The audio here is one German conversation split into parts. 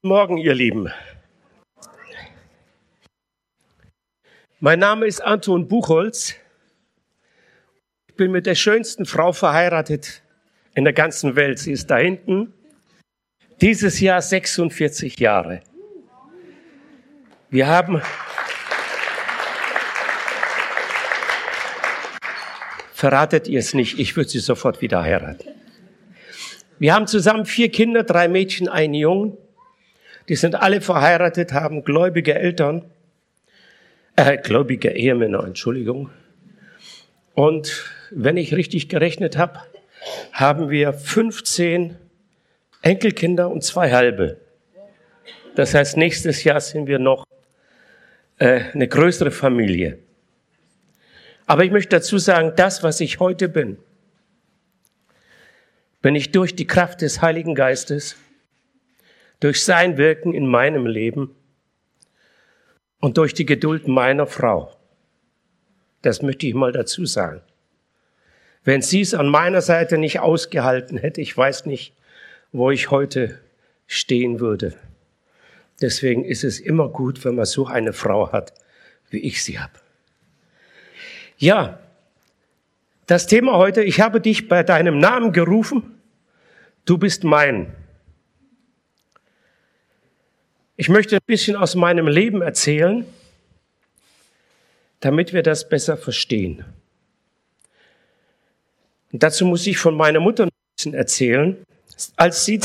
Morgen, ihr Lieben. Mein Name ist Anton Buchholz. Ich bin mit der schönsten Frau verheiratet in der ganzen Welt. Sie ist da hinten. Dieses Jahr 46 Jahre. Wir haben... Verratet ihr es nicht, ich würde sie sofort wieder heiraten. Wir haben zusammen 4 Kinder, 3 Mädchen, einen Jungen. Die sind alle verheiratet, haben gläubige Eltern, gläubige Ehemänner, Entschuldigung. Und wenn ich richtig gerechnet habe, haben wir 15 Enkelkinder und 2 halbe. Das heißt, nächstes Jahr sind wir noch eine größere Familie. Aber ich möchte dazu sagen, das, was ich heute bin ich durch die Kraft des Heiligen Geistes, durch sein Wirken in meinem Leben und durch die Geduld meiner Frau. Das möchte ich mal dazu sagen. Wenn sie es an meiner Seite nicht ausgehalten hätte, ich weiß nicht, wo ich heute stehen würde. Deswegen ist es immer gut, wenn man so eine Frau hat, wie ich sie habe. Ja, das Thema heute, ich habe dich bei deinem Namen gerufen, du bist mein. Ich möchte ein bisschen aus meinem Leben erzählen, damit wir das besser verstehen. Und dazu muss ich von meiner Mutter ein bisschen erzählen. Als sie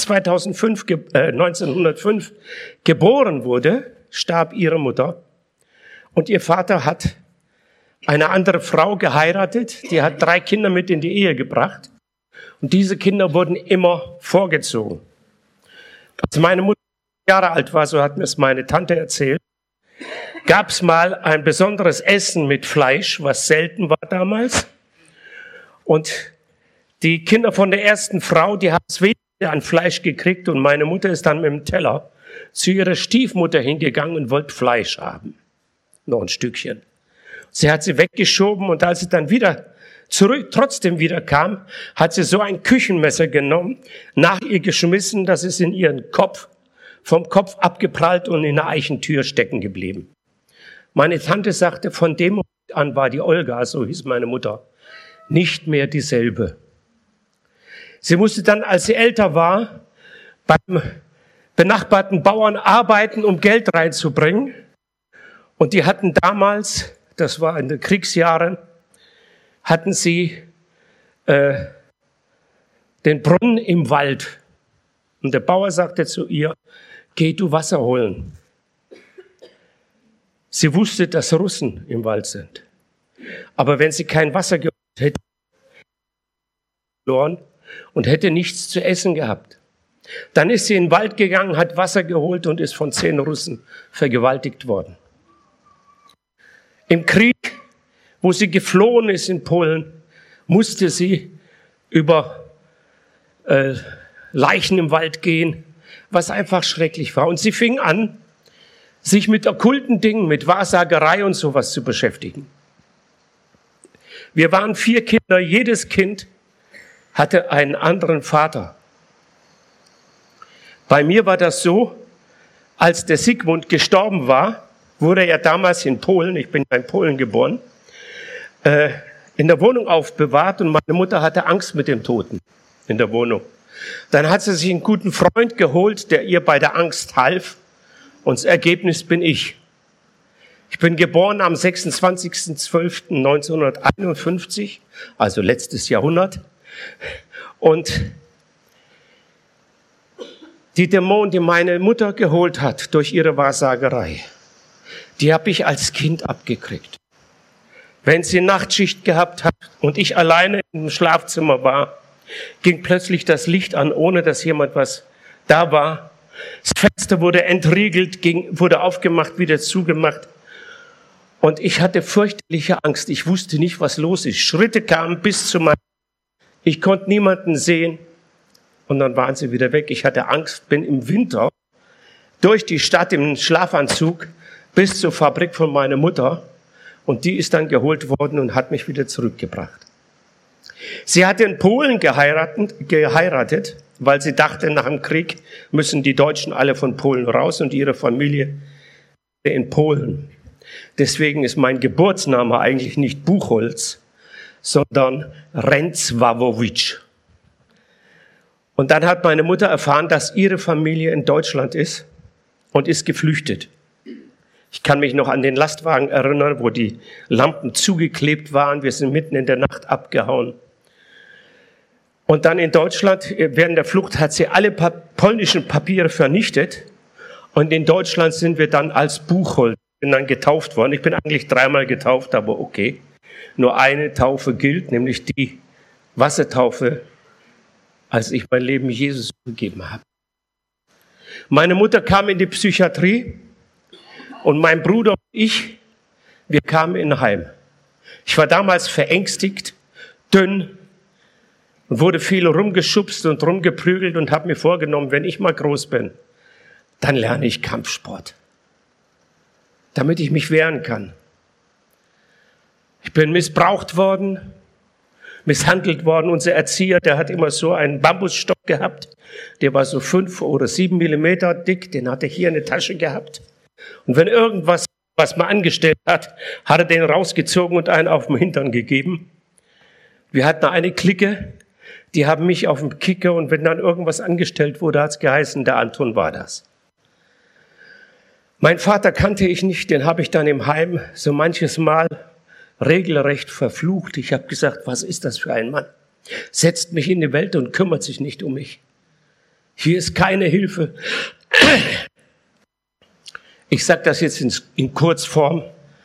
1905 geboren wurde, starb ihre Mutter und ihr Vater hat eine andere Frau geheiratet, die hat 3 Kinder mit in die Ehe gebracht und diese Kinder wurden immer vorgezogen. Als meine Mutter Jahre alt war, so hat mir es meine Tante erzählt, gab es mal ein besonderes Essen mit Fleisch, was selten war damals. Und die Kinder von der ersten Frau, die haben es weniger an Fleisch gekriegt und meine Mutter ist dann mit dem Teller zu ihrer Stiefmutter hingegangen und wollte Fleisch haben. Noch ein Stückchen. Sie hat sie weggeschoben und als sie dann trotzdem wieder kam, hat sie so ein Küchenmesser genommen, nach ihr geschmissen, das ist in ihren Kopf, vom Kopf abgeprallt und in der Eichentür stecken geblieben. Meine Tante sagte, von dem Moment an war die Olga, so hieß meine Mutter, nicht mehr dieselbe. Sie musste dann, als sie älter war, beim benachbarten Bauern arbeiten, um Geld reinzubringen. Und die hatten damals, das war in den Kriegsjahren, hatten sie den Brunnen im Wald. Und der Bauer sagte zu ihr, geh du Wasser holen. Sie wusste, dass Russen im Wald sind. Aber wenn sie kein Wasser geholt hätte, verloren und hätte nichts zu essen gehabt. Dann ist sie in den Wald gegangen, hat Wasser geholt und ist von 10 Russen vergewaltigt worden. Im Krieg, wo sie geflohen ist in Polen, musste sie über Leichen im Wald gehen, was einfach schrecklich war. Und sie fing an, sich mit okkulten Dingen, mit Wahrsagerei und sowas zu beschäftigen. Wir waren 4 Kinder, jedes Kind hatte einen anderen Vater. Bei mir war das so, als der Sigmund gestorben war, wurde er damals in Polen, ich bin in Polen geboren, in der Wohnung aufbewahrt und meine Mutter hatte Angst mit dem Toten in der Wohnung. Dann hat sie sich einen guten Freund geholt, der ihr bei der Angst half und das Ergebnis bin ich. Ich bin geboren am 26.12.1951, also letztes Jahrhundert. Und die Dämonen, die meine Mutter geholt hat durch ihre Wahrsagerei, die habe ich als Kind abgekriegt. Wenn sie Nachtschicht gehabt hat und ich alleine im Schlafzimmer war, ging plötzlich das Licht an, ohne dass jemand was da war. Das Fenster wurde entriegelt, wurde aufgemacht, wieder zugemacht. Und ich hatte fürchterliche Angst. Ich wusste nicht, was los ist. Schritte kamen bis zu meinem... Ich konnte niemanden sehen. Und dann waren sie wieder weg. Ich hatte Angst, bin im Winter durch die Stadt im Schlafanzug bis zur Fabrik von meiner Mutter. Und die ist dann geholt worden und hat mich wieder zurückgebracht. Sie hatte in Polen geheiratet weil sie dachte, nach dem Krieg müssen die Deutschen alle von Polen raus und ihre Familie in Polen. Deswegen ist mein Geburtsname eigentlich nicht Buchholz, sondern Renzwawowitsch. Und dann hat meine Mutter erfahren, dass ihre Familie in Deutschland ist und ist geflüchtet. Ich kann mich noch an den Lastwagen erinnern, wo die Lampen zugeklebt waren. Wir sind mitten in der Nacht abgehauen. Und dann in Deutschland, während der Flucht, hat sie alle polnischen Papiere vernichtet. Und in Deutschland sind wir dann als Buchholz, bin dann getauft worden. Ich bin eigentlich 3-mal getauft, aber okay. Nur eine Taufe gilt, nämlich die Wassertaufe, als ich mein Leben Jesus gegeben habe. Meine Mutter kam in die Psychiatrie und mein Bruder und ich, wir kamen in ein Heim. Ich war damals verängstigt, dünn und wurde viel rumgeschubst und rumgeprügelt und habe mir vorgenommen, wenn ich mal groß bin, dann lerne ich Kampfsport, damit ich mich wehren kann. Ich bin missbraucht worden, misshandelt worden. Unser Erzieher, der hat immer so einen Bambusstock gehabt. Der war so 5 oder 7 Millimeter dick. Den hat er hier in der Tasche gehabt. Und wenn irgendwas, was man angestellt hat, hat er den rausgezogen und einen auf den Hintern gegeben. Wir hatten eine Clique, die haben mich auf dem Kicker und wenn dann irgendwas angestellt wurde, hat es geheißen, der Anton war das. Mein Vater kannte ich nicht, den habe ich dann im Heim so manches Mal regelrecht verflucht. Ich habe gesagt, was ist das für ein Mann? Setzt mich in die Welt und kümmert sich nicht um mich. Hier ist keine Hilfe. Ich sage das jetzt in Kurzform.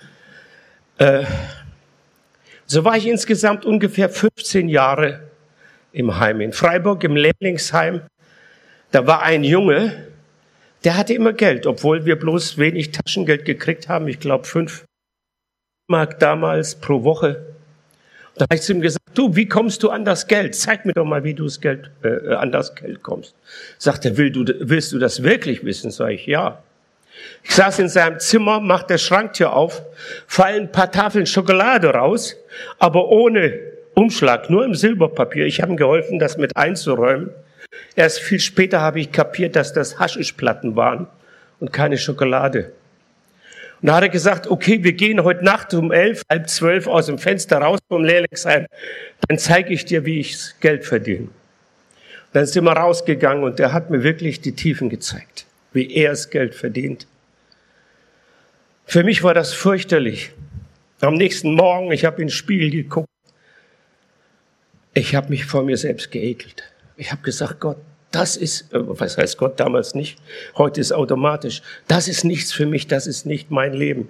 So war ich insgesamt ungefähr 15 Jahre im Heim. In Freiburg, im Lehrlingsheim. Da war ein Junge, der hatte immer Geld, obwohl wir bloß wenig Taschengeld gekriegt haben. Ich glaube 5 Mark damals pro Woche. Da habe ich zu ihm gesagt, du, wie kommst du an das Geld? Zeig mir doch mal, wie du an das Geld kommst. Sagt er, willst du das wirklich wissen? Sag ich, ja. Ich saß in seinem Zimmer, macht der Schranktür auf, fallen ein paar Tafeln Schokolade raus, aber ohne Umschlag, nur im Silberpapier. Ich habe ihm geholfen, das mit einzuräumen. Erst viel später habe ich kapiert, dass das Haschischplatten waren und keine Schokolade. Und da hat er gesagt, okay, wir gehen heute Nacht um 11, halb 12 aus dem Fenster raus vom Lehrlingsheim. Dann zeige ich dir, wie ich Geld verdiene. Und dann sind wir rausgegangen und er hat mir wirklich die Tiefen gezeigt, wie er das Geld verdient. Für mich war das fürchterlich. Am nächsten Morgen, ich habe in den Spiegel geguckt. Ich habe mich vor mir selbst geekelt. Ich habe gesagt, Gott, das ist, was heißt Gott damals nicht, heute ist automatisch, das ist nichts für mich, das ist nicht mein Leben.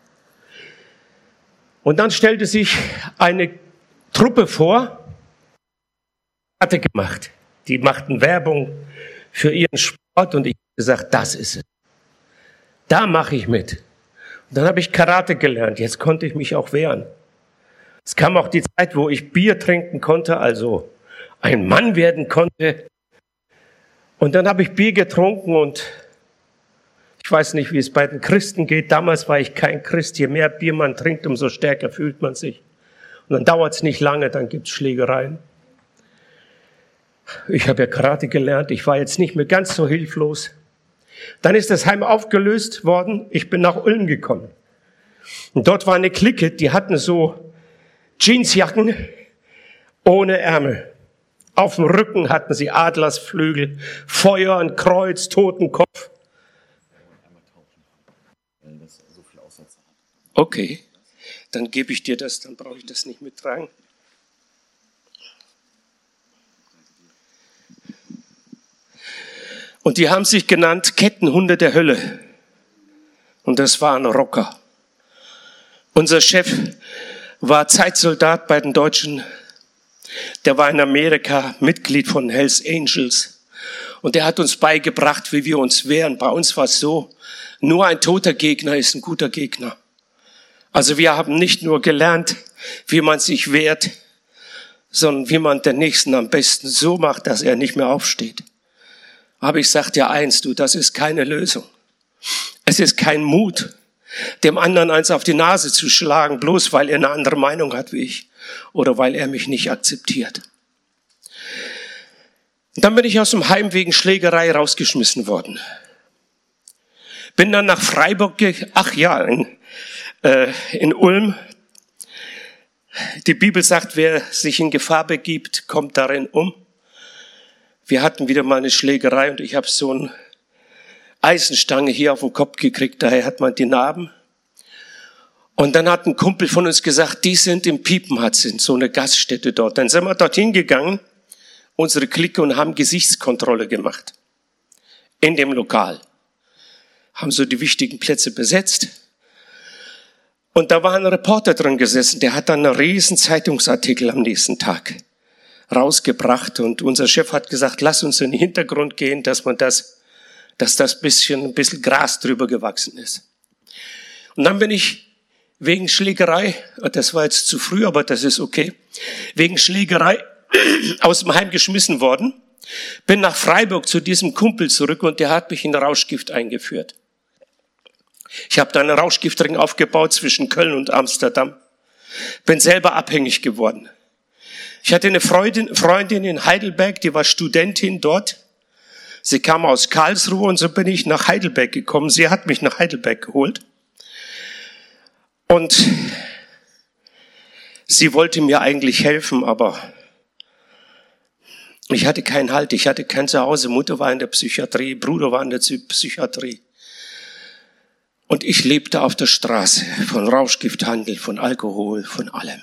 Und dann stellte sich eine Truppe vor, hatte gemacht. Die machten Werbung für ihren Sport und ich habe gesagt, das ist es. Da mache ich mit. Und dann habe ich Karate gelernt, jetzt konnte ich mich auch wehren. Es kam auch die Zeit, wo ich Bier trinken konnte, also ein Mann werden konnte. Und dann habe ich Bier getrunken und ich weiß nicht, wie es bei den Christen geht. Damals war ich kein Christ. Je mehr Bier man trinkt, umso stärker fühlt man sich. Und dann dauert es nicht lange, dann gibt es Schlägereien. Ich habe ja Karate gelernt. Ich war jetzt nicht mehr ganz so hilflos. Dann ist das Heim aufgelöst worden. Ich bin nach Ulm gekommen. Und dort war eine Clique, die hatten so Jeansjacken ohne Ärmel. Auf dem Rücken hatten sie Adlersflügel, Feuer, ein Kreuz, Totenkopf. Okay, dann gebe ich dir das, dann brauche ich das nicht mittragen. Und die haben sich genannt Kettenhunde der Hölle. Und das waren Rocker. Unser Chef war Zeitsoldat bei den Deutschen. Der war in Amerika Mitglied von Hells Angels. Und der hat uns beigebracht, wie wir uns wehren. Bei uns war es so, nur ein toter Gegner ist ein guter Gegner. Also wir haben nicht nur gelernt, wie man sich wehrt, sondern wie man den Nächsten am besten so macht, dass er nicht mehr aufsteht. Aber ich sag dir eins, du, das ist keine Lösung. Es ist kein Mut, dem anderen eins auf die Nase zu schlagen, bloß weil er eine andere Meinung hat wie ich oder weil er mich nicht akzeptiert. Und dann bin ich aus dem Heim wegen Schlägerei rausgeschmissen worden. Bin dann nach Freiburg, in Ulm. Die Bibel sagt, wer sich in Gefahr begibt, kommt darin um. Wir hatten wieder mal eine Schlägerei und ich habe so eine Eisenstange hier auf den Kopf gekriegt, daher hat man die Narben. Und dann hat ein Kumpel von uns gesagt, die sind im Piepenhatz, in so einer Gaststätte dort. Dann sind wir dorthin gegangen, unsere Clique, und haben Gesichtskontrolle gemacht. In dem Lokal. Haben so die wichtigen Plätze besetzt. Und da war ein Reporter drin gesessen, der hat dann einen riesen Zeitungsartikel am nächsten Tag rausgebracht. Und unser Chef hat gesagt, lass uns in den Hintergrund gehen, dass das ein bisschen Gras drüber gewachsen ist. Und dann bin ich wegen Schlägerei, das war jetzt zu früh, aber das ist okay, wegen Schlägerei aus dem Heim geschmissen worden, bin nach Freiburg zu diesem Kumpel zurück und der hat mich in Rauschgift eingeführt. Ich habe da einen Rauschgiftring aufgebaut zwischen Köln und Amsterdam, bin selber abhängig geworden. Ich hatte eine Freundin in Heidelberg, die war Studentin dort. Sie kam aus Karlsruhe und so bin ich nach Heidelberg gekommen. Sie hat mich nach Heidelberg geholt. Und sie wollte mir eigentlich helfen, aber ich hatte keinen Halt, ich hatte kein Zuhause. Mutter war in der Psychiatrie, Bruder war in der Psychiatrie. Und ich lebte auf der Straße von Rauschgifthandel, von Alkohol, von allem.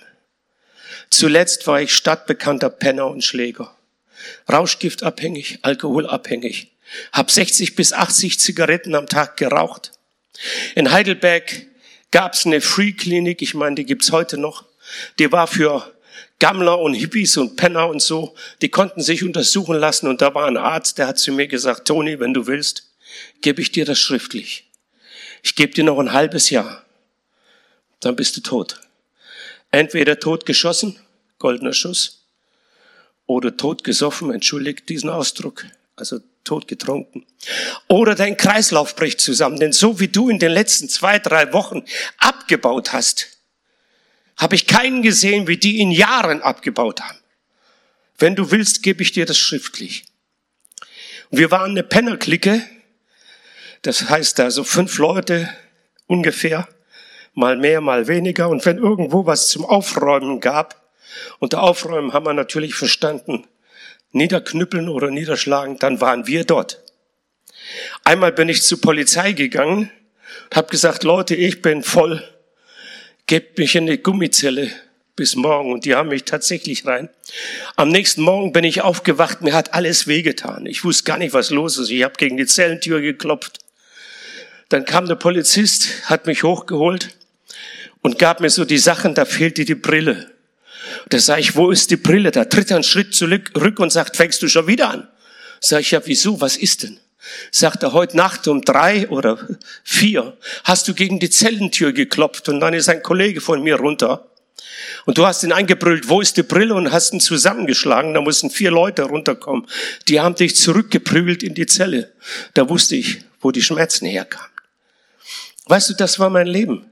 Zuletzt war ich stadtbekannter Penner und Schläger. Rauschgiftabhängig, alkoholabhängig. Hab 60 bis 80 Zigaretten am Tag geraucht. In Heidelberg gab's eine Free-Klinik, ich meine, die gibt's heute noch. Die war für Gammler und Hippies und Penner und so. Die konnten sich untersuchen lassen und da war ein Arzt, der hat zu mir gesagt, Toni, wenn du willst, gebe ich dir das schriftlich. Ich gebe dir noch ein halbes Jahr. Dann bist du tot. Entweder tot geschossen, goldener Schuss, oder tot gesoffen, entschuldigt diesen Ausdruck, also tot getrunken. Oder dein Kreislauf bricht zusammen, denn so wie du in den letzten 2-3 Wochen abgebaut hast, habe ich keinen gesehen, wie die in Jahren abgebaut haben. Wenn du willst, gebe ich dir das schriftlich. Und wir waren eine Pennerklicke, das heißt also 5 Leute ungefähr, mal mehr, mal weniger. Und wenn irgendwo was zum Aufräumen gab, unter Aufräumen haben wir natürlich verstanden, niederknüppeln oder niederschlagen, dann waren wir dort. Einmal bin ich zur Polizei gegangen und habe gesagt, Leute, ich bin voll, gebt mich in eine Gummizelle bis morgen. Und die haben mich tatsächlich rein. Am nächsten Morgen bin ich aufgewacht, mir hat alles wehgetan. Ich wusste gar nicht, was los ist. Ich habe gegen die Zellentür geklopft. Dann kam der Polizist, hat mich hochgeholt und gab mir so die Sachen, da fehlte die Brille. Da sage ich, wo ist die Brille? Da tritt er einen Schritt zurück und sagt, fängst du schon wieder an? Sag ich, ja, wieso? Was ist denn? Sagt er, heute Nacht um 3 oder 4 hast du gegen die Zellentür geklopft und dann ist ein Kollege von mir runter. Und du hast ihn angebrüllt, wo ist die Brille? Und hast ihn zusammengeschlagen. Da mussten 4 Leute runterkommen. Die haben dich zurückgeprügelt in die Zelle. Da wusste ich, wo die Schmerzen herkamen. Weißt du, das war mein Leben.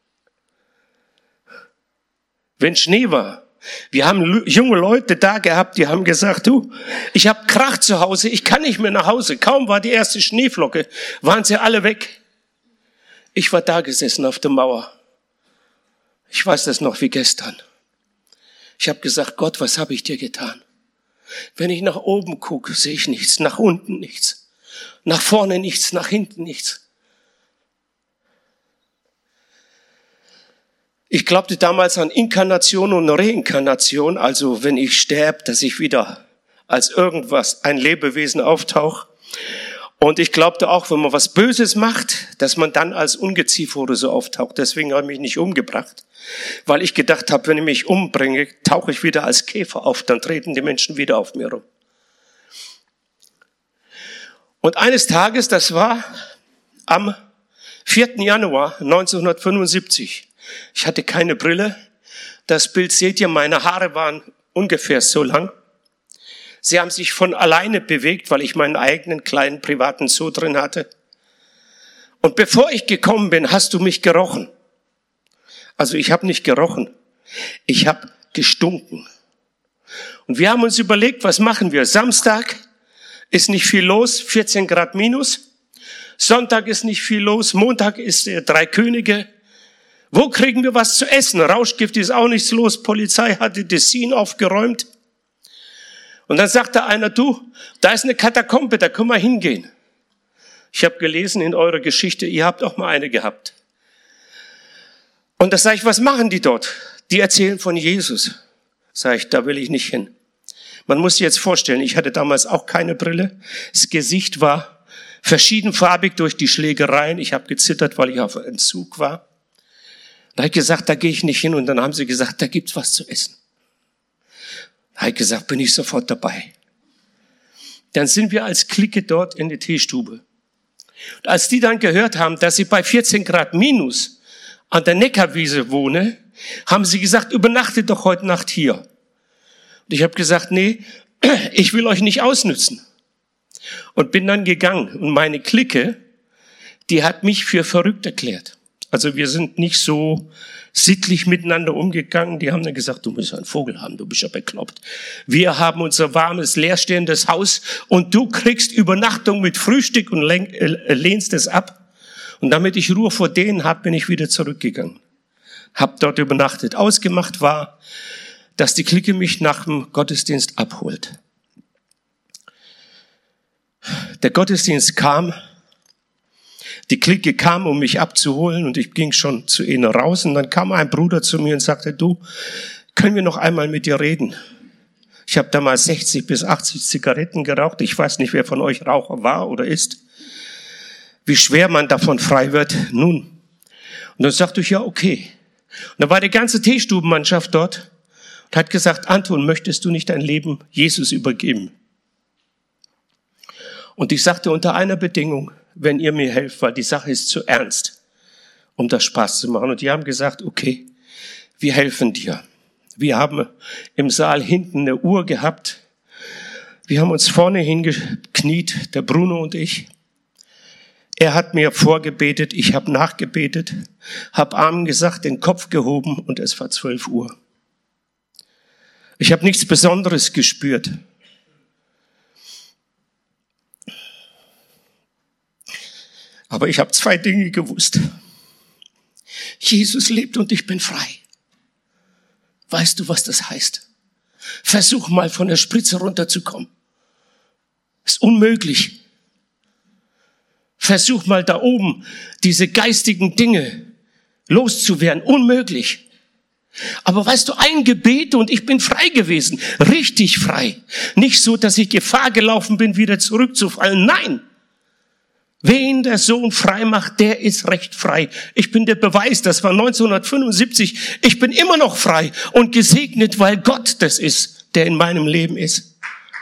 Wenn Schnee war, wir haben junge Leute da gehabt, die haben gesagt, du, ich habe Krach zu Hause, ich kann nicht mehr nach Hause. Kaum war die erste Schneeflocke, waren sie alle weg. Ich war da gesessen auf der Mauer. Ich weiß das noch wie gestern. Ich habe gesagt, Gott, was habe ich dir getan? Wenn ich nach oben gucke, sehe ich nichts, nach unten nichts, nach vorne nichts, nach hinten nichts. Ich glaubte damals an Inkarnation und Reinkarnation, also wenn ich sterbe, dass ich wieder als irgendwas, ein Lebewesen auftauche. Und ich glaubte auch, wenn man was Böses macht, dass man dann als Ungeziefer oder so auftaucht. Deswegen habe ich mich nicht umgebracht, weil ich gedacht habe, wenn ich mich umbringe, tauche ich wieder als Käfer auf, dann treten die Menschen wieder auf mir rum. Und eines Tages, das war am 4. Januar 1975, ich hatte keine Brille. Das Bild seht ihr, meine Haare waren ungefähr so lang. Sie haben sich von alleine bewegt, weil ich meinen eigenen kleinen privaten Zoo drin hatte. Und bevor ich gekommen bin, hast du mich gerochen. Also ich habe nicht gerochen, ich habe gestunken. Und wir haben uns überlegt, was machen wir? Samstag ist nicht viel los, 14 Grad minus. Sonntag ist nicht viel los, Montag ist der Drei Könige. Wo kriegen wir was zu essen? Rauschgift ist auch nichts los, Polizei hat die Tessin aufgeräumt. Und dann sagte einer, du, da ist eine Katakombe, da können wir hingehen. Ich habe gelesen in eurer Geschichte, ihr habt auch mal eine gehabt. Und da sage ich, was machen die dort? Die erzählen von Jesus. Sage ich, da will ich nicht hin. Man muss sich jetzt vorstellen, ich hatte damals auch keine Brille. Das Gesicht war verschiedenfarbig durch die Schlägereien. Ich habe gezittert, weil ich auf Entzug war. Da habe ich gesagt, da gehe ich nicht hin. Und dann haben sie gesagt, da gibt's was zu essen. Da habe ich gesagt, bin ich sofort dabei. Dann sind wir als Clique dort in die Teestube. Und als die dann gehört haben, dass ich bei 14 Grad minus an der Neckarwiese wohne, haben sie gesagt, übernachtet doch heute Nacht hier. Und ich habe gesagt, nee, ich will euch nicht ausnützen. Und bin dann gegangen. Und meine Clique, die hat mich für verrückt erklärt. Also wir sind nicht so sittlich miteinander umgegangen. Die haben dann gesagt, du musst einen Vogel haben, du bist ja bekloppt. Wir haben unser warmes, leerstehendes Haus und du kriegst Übernachtung mit Frühstück und lehnst es ab. Und damit ich Ruhe vor denen habe, bin ich wieder zurückgegangen. Hab dort übernachtet. Ausgemacht war, dass die Clique mich nach dem Gottesdienst abholt. Der Gottesdienst kam, die Clique kam, um mich abzuholen und ich ging schon zu ihnen raus und dann kam ein Bruder zu mir und sagte, du, können wir noch einmal mit dir reden? Ich habe damals 60 bis 80 Zigaretten geraucht. Ich weiß nicht, wer von euch Raucher war oder ist. Wie schwer man davon frei wird. Nun. Und dann sagte ich, ja, okay. Und dann war die ganze Teestubenmannschaft dort und hat gesagt, Anton, möchtest du nicht dein Leben Jesus übergeben? Und ich sagte unter einer Bedingung, wenn ihr mir helft, weil die Sache ist zu ernst, um das Spaß zu machen. Und die haben gesagt, okay, wir helfen dir. Wir haben im Saal hinten eine Uhr gehabt. Wir haben uns vorne hingekniet, der Bruno und ich. Er hat mir vorgebetet, ich habe nachgebetet, habe Amen gesagt, den Kopf gehoben und es war 12 Uhr. Ich habe nichts Besonderes gespürt. Aber ich habe 2 Dinge gewusst. Jesus lebt und ich bin frei. Weißt du, was das heißt? Versuch mal von der Spritze runterzukommen. Ist unmöglich. Versuch mal da oben diese geistigen Dinge loszuwerden. Unmöglich. Aber weißt du, ein Gebet und ich bin frei gewesen. Richtig frei. Nicht so, dass ich Gefahr gelaufen bin, wieder zurückzufallen. Nein. Wen der Sohn frei macht, der ist recht frei. Ich bin der Beweis, das war 1975. Ich bin immer noch frei und gesegnet, weil Gott das ist, der in meinem Leben ist.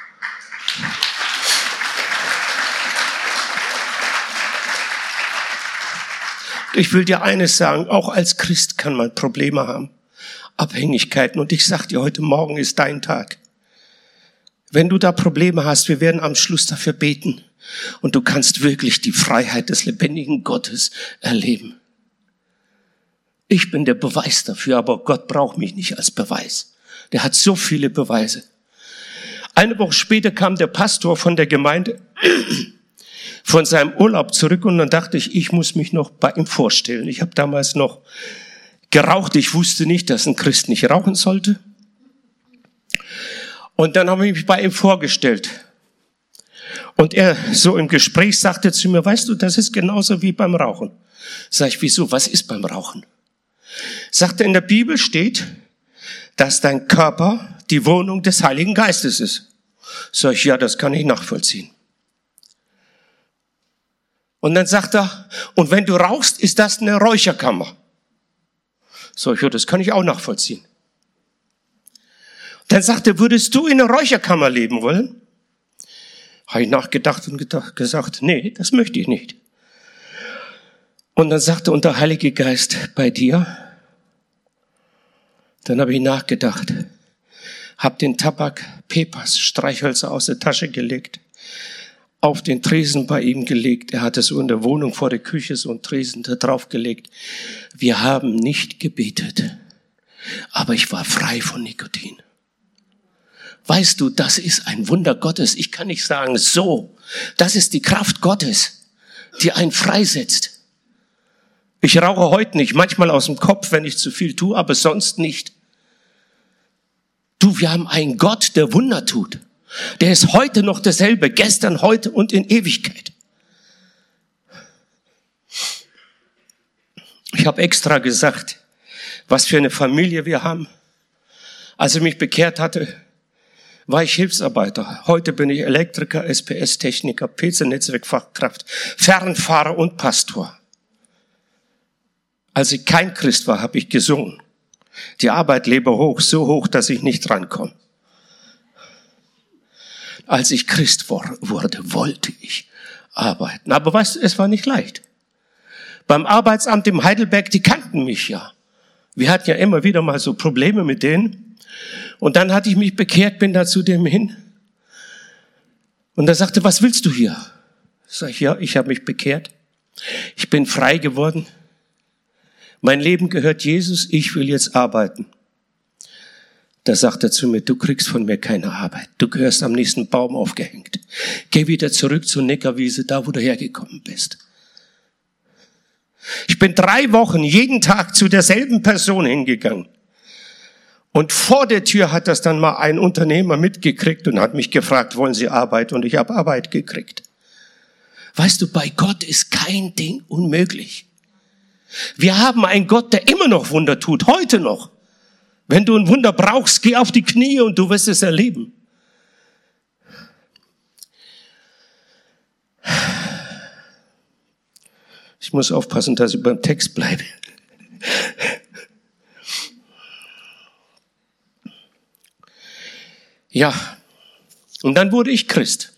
Ich will dir eines sagen, auch als Christ kann man Probleme haben, Abhängigkeiten. Und ich sag dir, heute Morgen ist dein Tag. Wenn du da Probleme hast, wir werden am Schluss dafür beten. Und du kannst wirklich die Freiheit des lebendigen Gottes erleben. Ich bin der Beweis dafür, aber Gott braucht mich nicht als Beweis. Der hat so viele Beweise. Eine Woche später kam der Pastor von der Gemeinde von seinem Urlaub zurück und dann dachte ich, ich muss mich noch bei ihm vorstellen. Ich habe damals noch geraucht. Ich wusste nicht, dass ein Christ nicht rauchen sollte. Und dann habe ich mich bei ihm vorgestellt. Und er so im Gespräch sagte zu mir, weißt du, das ist genauso wie beim Rauchen. Sag ich, wieso? Was ist beim Rauchen? Sagte, in der Bibel steht, dass dein Körper die Wohnung des Heiligen Geistes ist. Sag ich, ja, das kann ich nachvollziehen. Und dann sagt er, und wenn du rauchst, ist das eine Räucherkammer. Sag ich, ja, das kann ich auch nachvollziehen. Dann sagt er, würdest du in einer Räucherkammer leben wollen? Habe ich nachgedacht und gesagt, nee, das möchte ich nicht. Und dann sagte und der Heilige Geist bei dir. Dann habe ich nachgedacht, habe den Tabak, Pepas, Streichhölzer aus der Tasche gelegt, auf den Tresen bei ihm gelegt. Er hatte so in der Wohnung vor der Küche so einen Tresen da drauf gelegt. Wir haben nicht gebetet, aber ich war frei von Nikotin. Weißt du, das ist ein Wunder Gottes. Ich kann nicht sagen, so. Das ist die Kraft Gottes, die einen freisetzt. Ich rauche heute nicht, manchmal aus dem Kopf, wenn ich zu viel tue, aber sonst nicht. Du, wir haben einen Gott, der Wunder tut. Der ist heute noch derselbe, gestern, heute und in Ewigkeit. Ich habe extra gesagt, was für eine Familie wir haben. Als ich mich bekehrt hatte, war ich Hilfsarbeiter. Heute bin ich Elektriker, SPS-Techniker, PC-Netzwerkfachkraft, Fernfahrer und Pastor. Als ich kein Christ war, habe ich gesungen. Die Arbeit lebe hoch, so hoch, dass ich nicht rankomme. Als ich Christ wurde, wollte ich arbeiten. Aber weißt du, es war nicht leicht. Beim Arbeitsamt in Heidelberg, die kannten mich ja. Wir hatten ja immer wieder mal so Probleme mit denen. Und dann hatte ich mich bekehrt, bin da zu dem hin. Und er sagte, was willst du hier? Sag ich, ja, ich habe mich bekehrt. Ich bin frei geworden. Mein Leben gehört Jesus, ich will jetzt arbeiten. Da sagt er zu mir, du kriegst von mir keine Arbeit. Du gehörst am nächsten Baum aufgehängt. Geh wieder zurück zur Neckarwiese, da wo du hergekommen bist. Ich bin 3 Wochen jeden Tag zu derselben Person hingegangen. Und vor der Tür hat das dann mal ein Unternehmer mitgekriegt und hat mich gefragt, wollen Sie Arbeit? Und ich habe Arbeit gekriegt. Weißt du, bei Gott ist kein Ding unmöglich. Wir haben einen Gott, der immer noch Wunder tut, heute noch. Wenn du ein Wunder brauchst, geh auf die Knie und du wirst es erleben. Ich muss aufpassen, dass ich beim Text bleibe. Ja, und dann wurde ich Christ.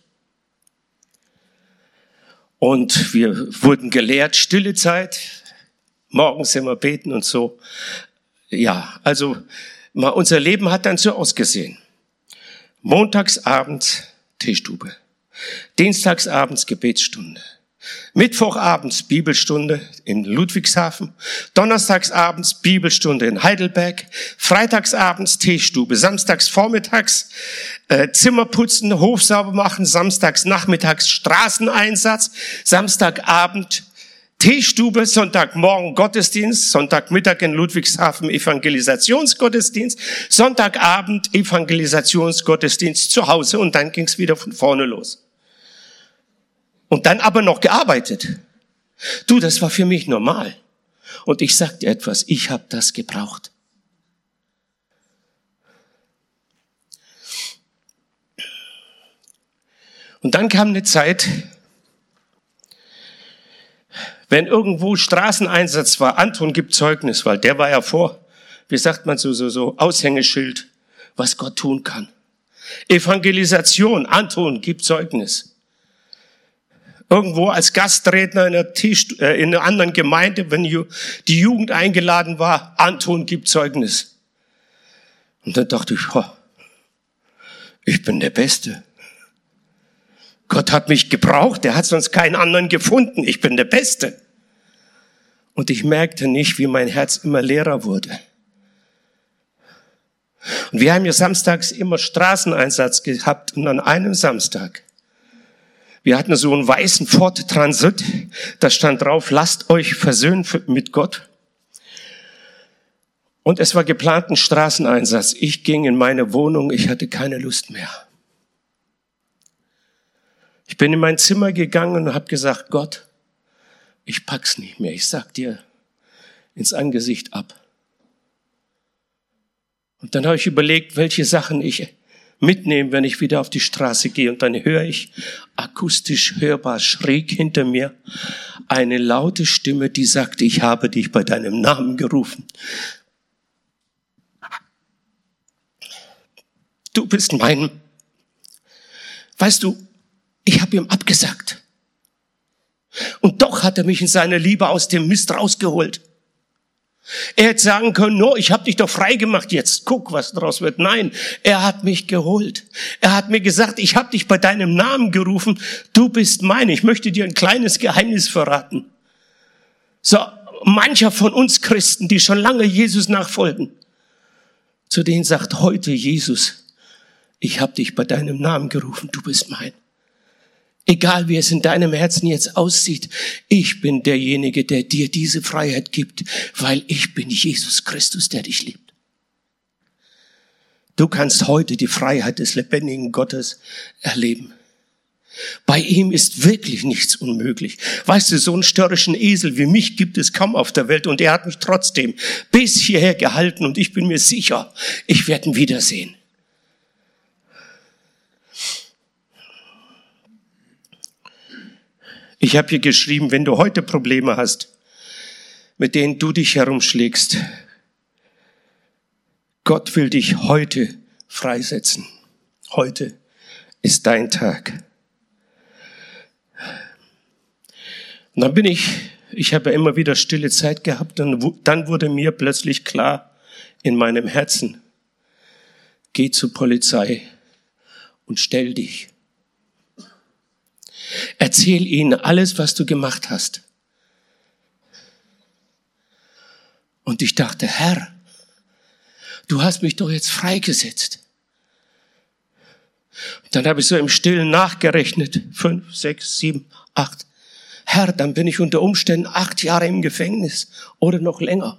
Und wir wurden gelehrt, stille Zeit, morgens immer beten und so. Ja, also unser Leben hat dann so ausgesehen. Montagsabends Teestube, dienstagsabends Gebetsstunde, Mittwochabends Bibelstunde in Ludwigshafen, donnerstagsabends Bibelstunde in Heidelberg, freitagsabends Teestube, samstags vormittags Zimmer putzen, Hof sauber machen, samstags nachmittags Straßeneinsatz, Samstagabend Teestube, Sonntagmorgen Gottesdienst, Sonntagmittag in Ludwigshafen Evangelisationsgottesdienst, Sonntagabend Evangelisationsgottesdienst zu Hause und dann ging's wieder von vorne los. Und dann aber noch gearbeitet. Du, das war für mich normal. Und ich sag dir etwas, ich habe das gebraucht. Und dann kam eine Zeit, wenn irgendwo Straßeneinsatz war, Anton gibt Zeugnis, weil der war ja wie sagt man so, Aushängeschild, was Gott tun kann. Evangelisation, Anton gibt Zeugnis. Irgendwo als Gastredner in einer anderen Gemeinde, wenn die Jugend eingeladen war, Anton gibt Zeugnis. Und dann dachte ich, ich bin der Beste. Gott hat mich gebraucht, er hat sonst keinen anderen gefunden. Ich bin der Beste. Und ich merkte nicht, wie mein Herz immer leerer wurde. Und wir haben ja samstags immer Straßeneinsatz gehabt und an einem Samstag. Wir hatten so einen weißen Ford Transit, da stand drauf, lasst euch versöhnen mit Gott. Und es war geplant ein Straßeneinsatz. Ich ging in meine Wohnung, ich hatte keine Lust mehr. Ich bin in mein Zimmer gegangen und habe gesagt, Gott, ich pack's nicht mehr. Ich sag dir ins Angesicht ab. Und dann habe ich überlegt, welche Sachen ich mitnehme, wenn ich wieder auf die Straße gehe. Und dann höre ich akustisch hörbar schräg hinter mir eine laute Stimme, die sagt, ich habe dich bei deinem Namen gerufen. Du bist mein. Weißt du, ich habe ihm abgesagt. Und doch hat er mich in seiner Liebe aus dem Mist rausgeholt. Er hätte sagen können, no, ich habe dich doch frei gemacht jetzt. Guck, was draus wird. Nein, er hat mich geholt. Er hat mir gesagt, ich habe dich bei deinem Namen gerufen. Du bist meine. Ich möchte dir ein kleines Geheimnis verraten. So, mancher von uns Christen, die schon lange Jesus nachfolgen, zu denen sagt heute Jesus, Ich habe dich bei deinem Namen gerufen, du bist mein. Egal wie es in deinem Herzen jetzt aussieht, ich bin derjenige, der dir diese Freiheit gibt, weil ich bin Jesus Christus, der dich liebt. Du kannst heute die Freiheit des lebendigen Gottes erleben. Bei ihm ist wirklich nichts unmöglich. Weißt du, so einen störrischen Esel wie mich gibt es kaum auf der Welt und er hat mich trotzdem bis hierher gehalten und ich bin mir sicher, ich werde ihn wiedersehen. Ich habe hier geschrieben, wenn du heute Probleme hast, mit denen du dich herumschlägst, Gott will dich heute freisetzen. Heute ist dein Tag. Und dann ich habe ja immer wieder stille Zeit gehabt und dann wurde mir plötzlich klar in meinem Herzen, geh zur Polizei und stell dich. Erzähl ihnen alles, was du gemacht hast. Und ich dachte, Herr, du hast mich doch jetzt freigesetzt. Dann habe ich so im Stillen nachgerechnet, 5, 6, 7, 8. Herr, dann bin ich unter Umständen 8 Jahre im Gefängnis oder noch länger.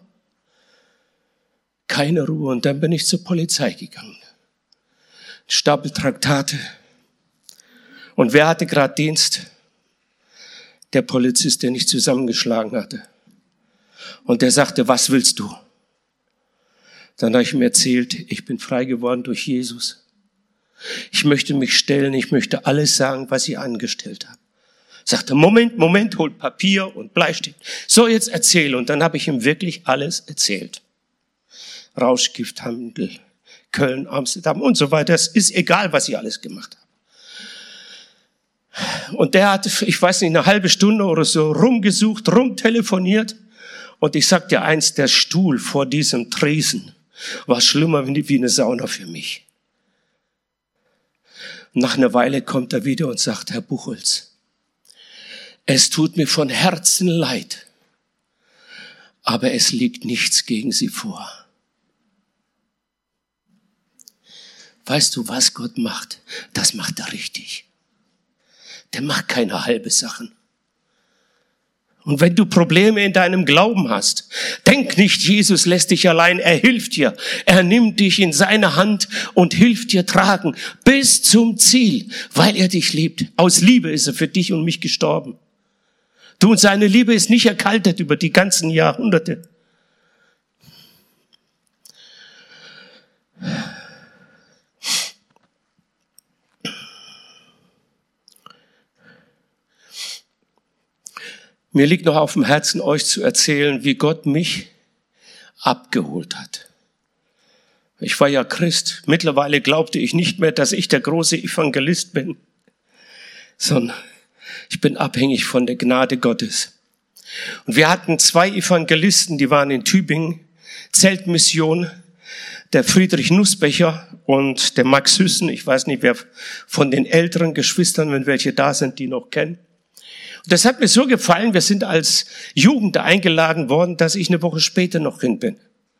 Keine Ruhe. Und dann bin ich zur Polizei gegangen. Stapel Traktate. Und wer hatte gerade Dienst? Der Polizist, der mich zusammengeschlagen hatte. Und der sagte, was willst du? Dann habe ich ihm erzählt, ich bin frei geworden durch Jesus. Ich möchte mich stellen, ich möchte alles sagen, was ich angestellt habe. Sagte, Moment, holt Papier und Bleistift. So, jetzt erzähl. Und dann habe ich ihm wirklich alles erzählt. Rauschgifthandel, Köln, Amsterdam und so weiter. Es ist egal, was ich alles gemacht habe. Und der hat, ich weiß nicht, eine halbe Stunde oder so rumgesucht, rumtelefoniert. Und ich sag dir eins, der Stuhl vor diesem Tresen war schlimmer wie eine Sauna für mich. Nach einer Weile kommt er wieder und sagt, Herr Buchholz, es tut mir von Herzen leid, aber es liegt nichts gegen Sie vor. Weißt du, was Gott macht? Das macht er richtig. Der macht keine halbe Sachen. Und wenn du Probleme in deinem Glauben hast, denk nicht, Jesus lässt dich allein, er hilft dir. Er nimmt dich in seine Hand und hilft dir tragen bis zum Ziel, weil er dich liebt. Aus Liebe ist er für dich und mich gestorben. Du, und seine Liebe ist nicht erkaltet über die ganzen Jahrhunderte. Mir liegt noch auf dem Herzen, euch zu erzählen, wie Gott mich abgeholt hat. Ich war ja Christ. Mittlerweile glaubte ich nicht mehr, dass ich der große Evangelist bin, sondern ich bin abhängig von der Gnade Gottes. Und wir hatten 2 Evangelisten, die waren in Tübingen, Zeltmission, der Friedrich Nussbecher und der Max Hüssen. Ich weiß nicht, wer von den älteren Geschwistern, wenn welche da sind, die noch kennen. Und das hat mir so gefallen, wir sind als Jugend eingeladen worden, dass ich eine Woche später noch hin bin.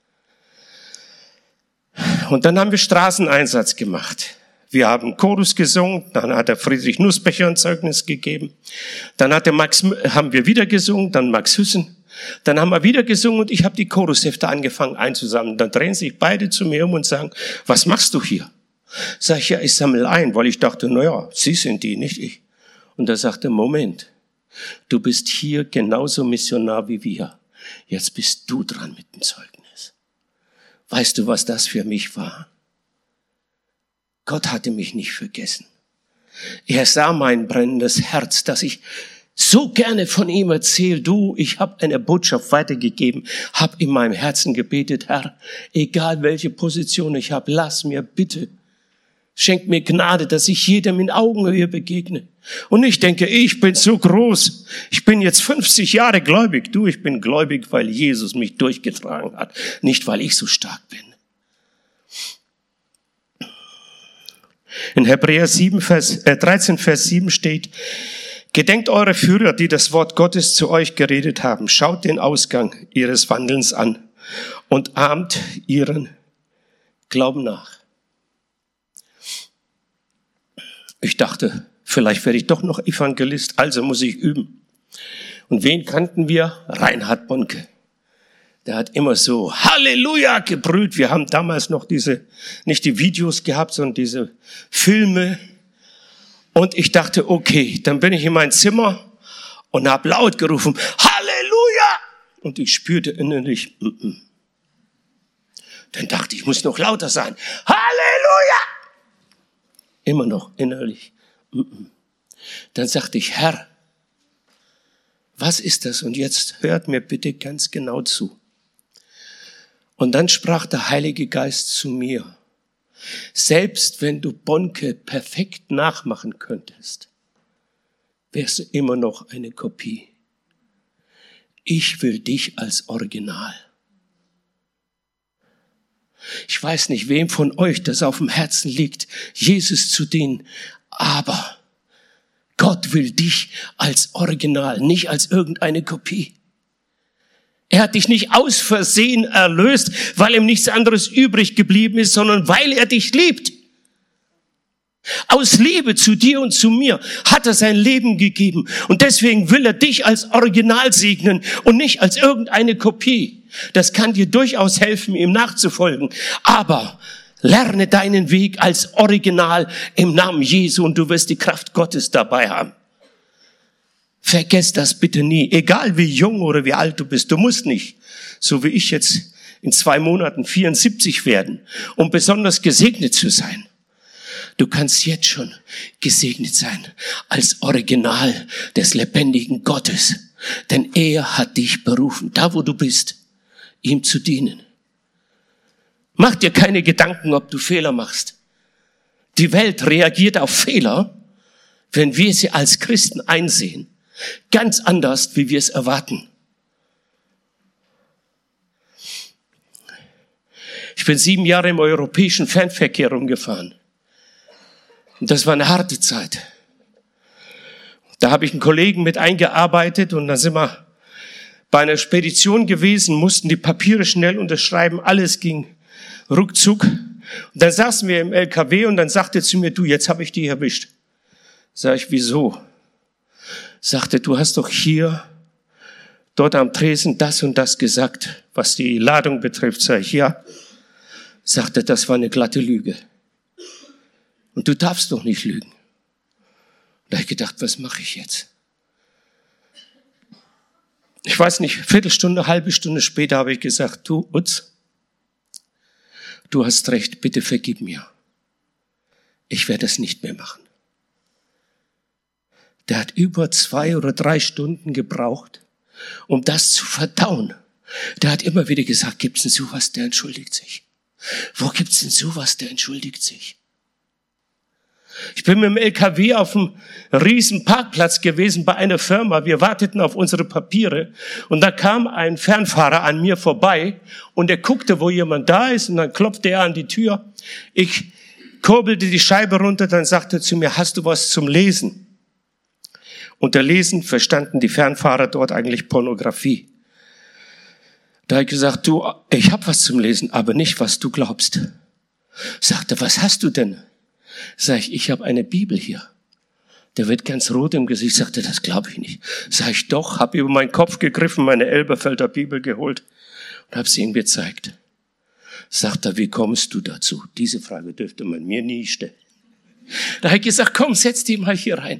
Und dann haben wir Straßeneinsatz gemacht. Wir haben Chorus gesungen, dann hat der Friedrich Nussbecher ein Zeugnis gegeben. Dann haben wir wieder gesungen, dann Max Hüssen. Dann haben wir wieder gesungen und ich habe die Chorushefte angefangen einzusammeln. Dann drehen sich beide zu mir um und sagen, was machst du hier? Sag ich, ja, ich sammle ein, weil ich dachte, naja, Sie sind die, nicht ich. Und er sagte, Moment, du bist hier genauso Missionar wie wir. Jetzt bist du dran mit dem Zeugnis. Weißt du, was das für mich war? Gott hatte mich nicht vergessen. Er sah mein brennendes Herz, dass ich so gerne von ihm erzähle. Du, ich habe eine Botschaft weitergegeben, habe in meinem Herzen gebetet, Herr, egal welche Position ich habe, lass mir bitte, schenk mir Gnade, dass ich jedem in Augenhöhe begegne. Und ich denke, ich bin so groß, ich bin jetzt 50 Jahre gläubig. Du, ich bin gläubig, weil Jesus mich durchgetragen hat, nicht weil ich so stark bin. In Hebräer 13, Vers 7 steht, gedenkt eure Führer, die das Wort Gottes zu euch geredet haben. Schaut den Ausgang ihres Wandelns an und ahmt ihren Glauben nach. Ich dachte, vielleicht werde ich doch noch Evangelist, also muss ich üben. Und wen kannten wir? Reinhard Bonke. Der hat immer so Halleluja gebrüllt. Wir haben damals noch nicht die Videos gehabt, sondern diese Filme. Und ich dachte, okay, dann bin ich in mein Zimmer und habe laut gerufen, Halleluja! Und ich spürte innerlich, Dann dachte ich, muss noch lauter sein. Halleluja! Immer noch innerlich. Dann sagte ich, Herr, was ist das? Und jetzt hört mir bitte ganz genau zu. Und dann sprach der Heilige Geist zu mir, selbst wenn du Bonke perfekt nachmachen könntest, wärst du immer noch eine Kopie. Ich will dich als Original. Ich weiß nicht, wem von euch das auf dem Herzen liegt, Jesus zu dienen, aber Gott will dich als Original, nicht als irgendeine Kopie. Er hat dich nicht aus Versehen erlöst, weil ihm nichts anderes übrig geblieben ist, sondern weil er dich liebt. Aus Liebe zu dir und zu mir hat er sein Leben gegeben. Und deswegen will er dich als Original segnen und nicht als irgendeine Kopie. Das kann dir durchaus helfen, ihm nachzufolgen. Aber lerne deinen Weg als Original im Namen Jesu und du wirst die Kraft Gottes dabei haben. Vergiss das bitte nie, egal wie jung oder wie alt du bist. Du musst nicht, so wie ich jetzt in 2 Monaten 74 werden, um besonders gesegnet zu sein. Du kannst jetzt schon gesegnet sein als Original des lebendigen Gottes. Denn er hat dich berufen, da wo du bist, ihm zu dienen. Mach dir keine Gedanken, ob du Fehler machst. Die Welt reagiert auf Fehler, wenn wir sie als Christen einsehen. Ganz anders, wie wir es erwarten. Ich bin 7 Jahre im europäischen Fernverkehr rumgefahren. Und das war eine harte Zeit. Da habe ich einen Kollegen mit eingearbeitet und dann sind wir bei einer Spedition gewesen, mussten die Papiere schnell unterschreiben, alles ging ruckzuck. Und dann saßen wir im LKW und dann sagte er zu mir, du, jetzt habe ich dich erwischt. Sag ich, wieso? Sagte, du hast doch hier, dort am Tresen das und das gesagt, was die Ladung betrifft. Sag ich, ja. Sagte, das war eine glatte Lüge. Und du darfst doch nicht lügen. Und da habe ich gedacht, was mache ich jetzt? Ich weiß nicht, Viertelstunde, halbe Stunde später habe ich gesagt, du, Utz, du hast recht, bitte vergib mir. Ich werde es nicht mehr machen. Der hat über 2 oder 3 Stunden gebraucht, um das zu verdauen. Der hat immer wieder gesagt, gibt's denn sowas, der entschuldigt sich? Wo gibt's denn sowas, der entschuldigt sich? Ich bin mit dem LKW auf einem riesen Parkplatz gewesen bei einer Firma. Wir warteten auf unsere Papiere und da kam ein Fernfahrer an mir vorbei und er guckte, wo jemand da ist und dann klopfte er an die Tür. Ich kurbelte die Scheibe runter, dann sagte er zu mir, hast du was zum Lesen? Unter Lesen verstanden die Fernfahrer dort eigentlich Pornografie. Da habe ich gesagt, du, ich habe was zum Lesen, aber nicht, was du glaubst. Sagte, was hast du denn? Sag ich habe eine Bibel hier. Der wird ganz rot im Gesicht, sagte, das glaube ich nicht. Sag ich, doch, habe über meinen Kopf gegriffen, meine Elberfelder Bibel geholt und habe sie ihm gezeigt. Sagt er, wie kommst du dazu? Diese Frage dürfte man mir nie stellen. Da habe ich gesagt, komm, setz die mal hier rein.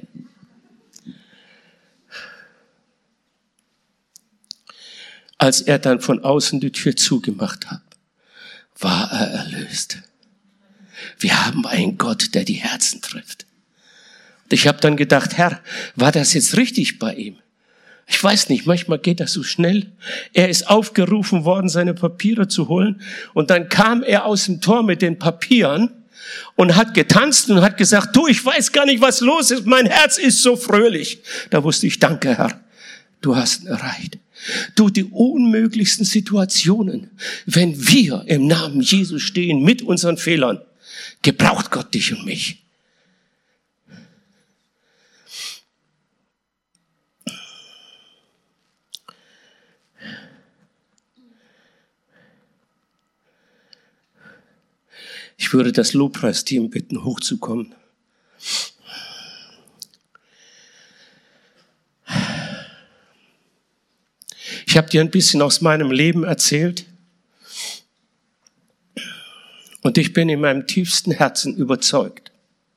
Als er dann von außen die Tür zugemacht hat, war er erlöst. Wir haben einen Gott, der die Herzen trifft. Und ich habe dann gedacht, Herr, war das jetzt richtig bei ihm? Ich weiß nicht, manchmal geht das so schnell. Er ist aufgerufen worden, seine Papiere zu holen. Und dann kam er aus dem Tor mit den Papieren und hat getanzt und hat gesagt, du, ich weiß gar nicht, was los ist. Mein Herz ist so fröhlich. Da wusste ich, danke, Herr, du hast ihn erreicht. Du, die unmöglichsten Situationen, wenn wir im Namen Jesus stehen mit unseren Fehlern, gebraucht Gott dich und mich. Ich würde das Lobpreisteam bitten, hochzukommen. Ich habe dir ein bisschen aus meinem Leben erzählt. Und ich bin in meinem tiefsten Herzen überzeugt,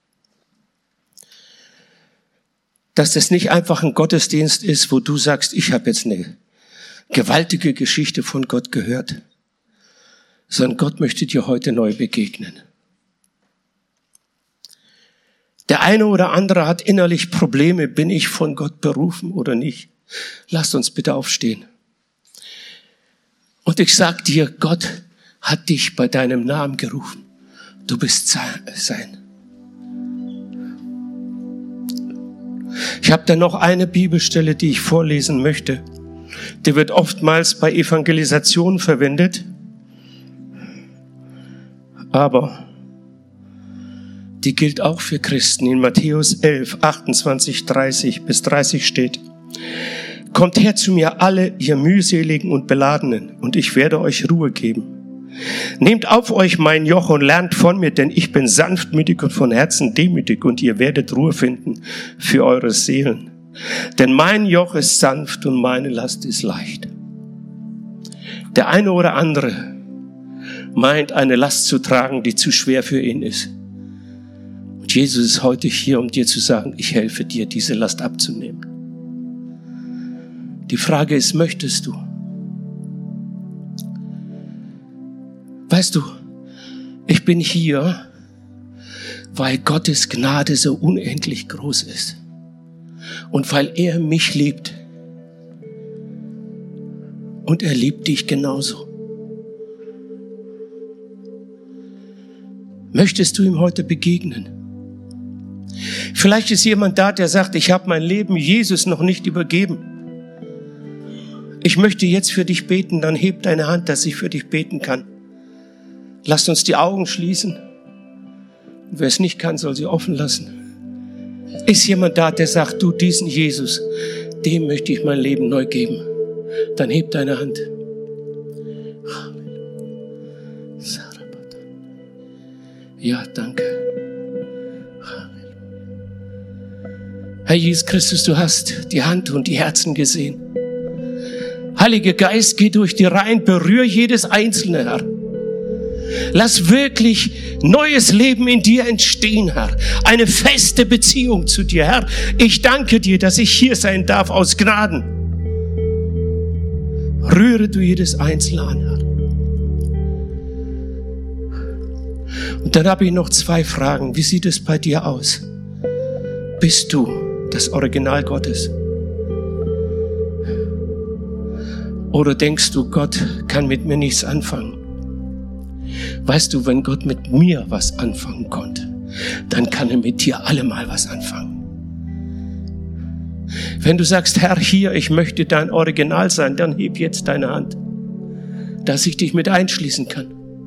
dass das nicht einfach ein Gottesdienst ist, wo du sagst, ich habe jetzt eine gewaltige Geschichte von Gott gehört, sondern Gott möchte dir heute neu begegnen. Der eine oder andere hat innerlich Probleme, bin ich von Gott berufen oder nicht? Lasst uns bitte aufstehen. Und ich sag dir, Gott hat dich bei deinem Namen gerufen. Du bist sein. Ich habe da noch eine Bibelstelle, die ich vorlesen möchte. Die wird oftmals bei Evangelisation verwendet. Aber die gilt auch für Christen. In Matthäus 11, 28, 30 bis 30 steht: Kommt her zu mir alle, ihr mühseligen und Beladenen, und ich werde euch Ruhe geben. Nehmt auf euch mein Joch und lernt von mir, denn ich bin sanftmütig und von Herzen demütig, und ihr werdet Ruhe finden für eure Seelen. Denn mein Joch ist sanft und meine Last ist leicht. Der eine oder andere meint, eine Last zu tragen, die zu schwer für ihn ist. Und Jesus ist heute hier, um dir zu sagen, ich helfe dir, diese Last abzunehmen. Die Frage ist, möchtest du? Weißt du, ich bin hier, weil Gottes Gnade so unendlich groß ist. Und weil er mich liebt. Und er liebt dich genauso. Möchtest du ihm heute begegnen? Vielleicht ist jemand da, der sagt, ich habe mein Leben Jesus noch nicht übergeben. Ich möchte jetzt für dich beten, dann heb deine Hand, dass ich für dich beten kann. Lasst uns die Augen schließen. Und wer es nicht kann, soll sie offen lassen. Ist jemand da, der sagt, du, diesen Jesus, dem möchte ich mein Leben neu geben? Dann heb deine Hand. Ja, danke. Herr Jesus Christus, du hast die Hand und die Herzen gesehen. Heiliger Geist, geh durch die Reihen, berühr jedes Einzelne, Herr. Lass wirklich neues Leben in dir entstehen, Herr. Eine feste Beziehung zu dir, Herr. Ich danke dir, dass ich hier sein darf aus Gnaden. Rühre du jedes Einzelne an, Herr. Und dann habe ich noch 2 Fragen. Wie sieht es bei dir aus? Bist du das Original Gottes? Oder denkst du, Gott kann mit mir nichts anfangen? Weißt du, wenn Gott mit mir was anfangen konnte, dann kann er mit dir allemal was anfangen. Wenn du sagst, Herr, hier, ich möchte dein Original sein, dann heb jetzt deine Hand, dass ich dich mit einschließen kann.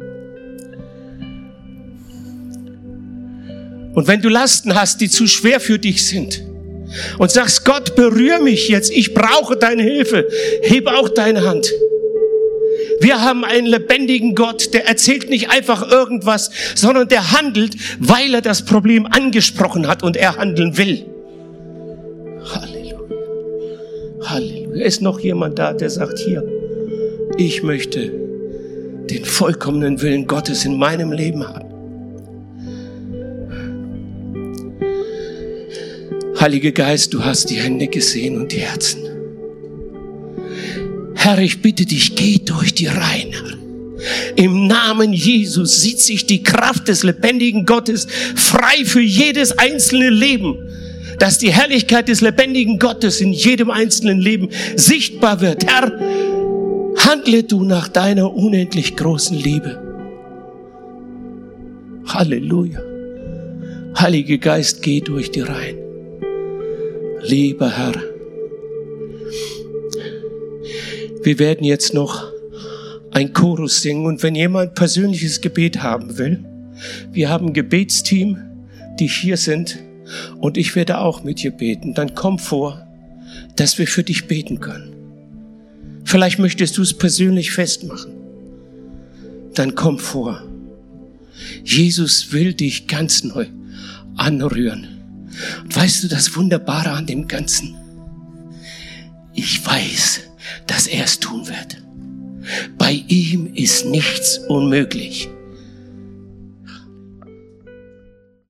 Und wenn du Lasten hast, die zu schwer für dich sind und sagst, Gott, berühr mich jetzt, ich brauche deine Hilfe, heb auch deine Hand. Wir haben einen lebendigen Gott, der erzählt nicht einfach irgendwas, sondern der handelt, weil er das Problem angesprochen hat und er handeln will. Halleluja. Halleluja. Ist noch jemand da, der sagt, hier, ich möchte den vollkommenen Willen Gottes in meinem Leben haben. Heiliger Geist, du hast die Hände gesehen und die Herzen. Herr, ich bitte dich, geh durch die Reihen, Herr. Im Namen Jesus sieht sich die Kraft des lebendigen Gottes frei für jedes einzelne Leben, dass die Herrlichkeit des lebendigen Gottes in jedem einzelnen Leben sichtbar wird. Herr, handle du nach deiner unendlich großen Liebe. Halleluja. Heiliger Geist, geh durch die Reihen. Lieber Herr, wir werden jetzt noch ein Chorus singen und wenn jemand persönliches Gebet haben will, wir haben ein Gebetsteam, die hier sind und ich werde auch mit dir beten, dann komm vor, dass wir für dich beten können. Vielleicht möchtest du es persönlich festmachen, dann komm vor. Jesus will dich ganz neu anrühren. Und weißt du, das Wunderbare an dem Ganzen? ich weiß, dass er es tun wird. Bei ihm ist nichts unmöglich.